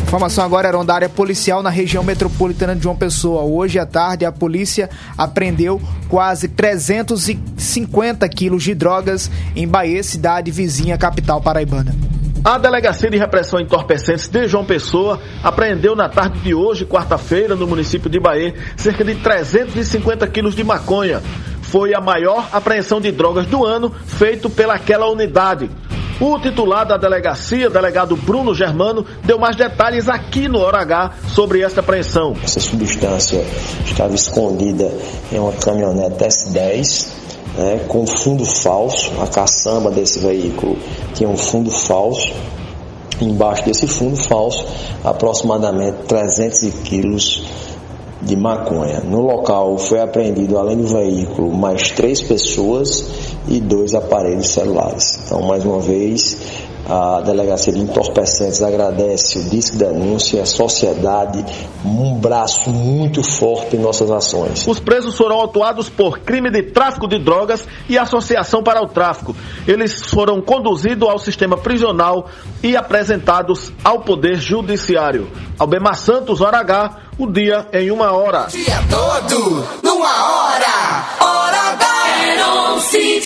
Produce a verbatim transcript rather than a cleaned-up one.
Informação agora era da área policial na região metropolitana de João Pessoa. Hoje à tarde, a polícia apreendeu quase trezentos e cinquenta quilos de drogas em Bahia, cidade vizinha à capital paraibana. A Delegacia de Repressão a Entorpecentes de João Pessoa apreendeu na tarde de hoje, quarta-feira, no município de Bahia, cerca de trezentos e cinquenta quilos de maconha. Foi a maior apreensão de drogas do ano feito pelaquela unidade. O titular da delegacia, delegado Bruno Germano, deu mais detalhes aqui no Hora H sobre esta apreensão. Essa substância estava escondida em uma caminhonete S dez, né, com fundo falso. A caçamba desse veículo tinha um fundo falso. Embaixo desse fundo falso, aproximadamente trezentos quilos de maconha. No local foi apreendido, além do veículo, mais três pessoas e dois aparelhos celulares. Então, mais uma vez, a Delegacia de Entorpecentes agradece o Disque Denúncia e a sociedade, um braço muito forte em nossas ações. Os presos foram autuados por crime de tráfico de drogas e associação para o tráfico. Eles foram conduzidos ao sistema prisional e apresentados ao Poder Judiciário. Albemar Santos, Hora H, o dia em uma hora. O dia todo, numa hora, Hora H.